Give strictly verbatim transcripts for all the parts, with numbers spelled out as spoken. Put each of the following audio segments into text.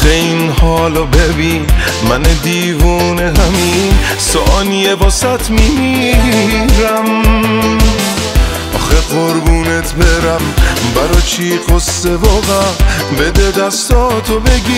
آخه این حالو ببین، من دیوونه همین ثانیه واسط میمیرم. آخه قربونت برم، برا چی قصه واقعا؟ بده دستاتو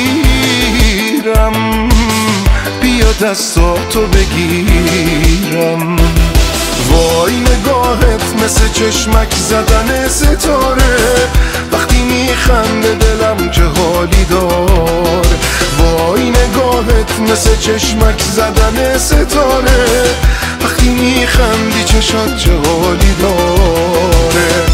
بگیرم، بیا دستاتو بگیرم. وای نگاهت مثل چشمک زدن ستاره، وقتی میخنده دلم چه حالی دار. وای نگاهت مثل چشمک زدن ستاره، وقتی میخندی چشات چه حالی داره.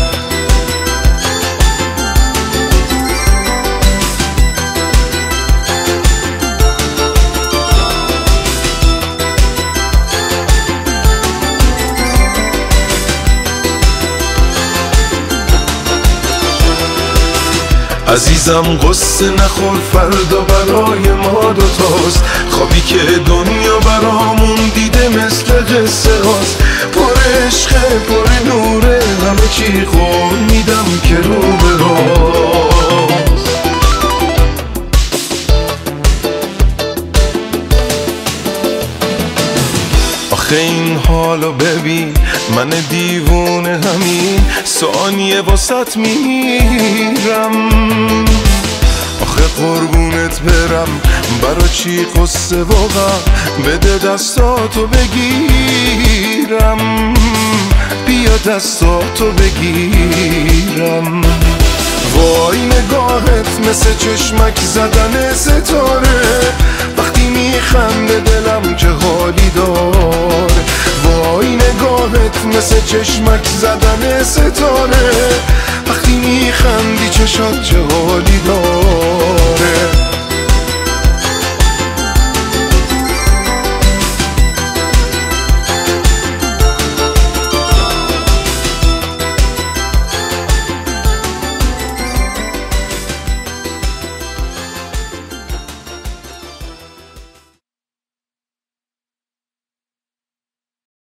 عزیزم قصه نخور، فردا برای ما دوتاست. خوابی که دنیا برامون دیده مثل قصه هاست. پر عشقه پر نوره، همه چی قول میدم که رو به راست. آخه این حالو ببین، من دیوونه همین ثانیه واسط میمیرم. آخه قربونت برم، برا چی قصه واقعا؟ بده دستاتو بگیرم، بیا دستاتو بگیرم. وای نگاهت مثل چشمک زدن ستاره، وقتی میخنده دلم چه حالی دار. وای نگاهت مثل چشمک زدن ستاره، وقتی میخندی چشات چه حالی داره.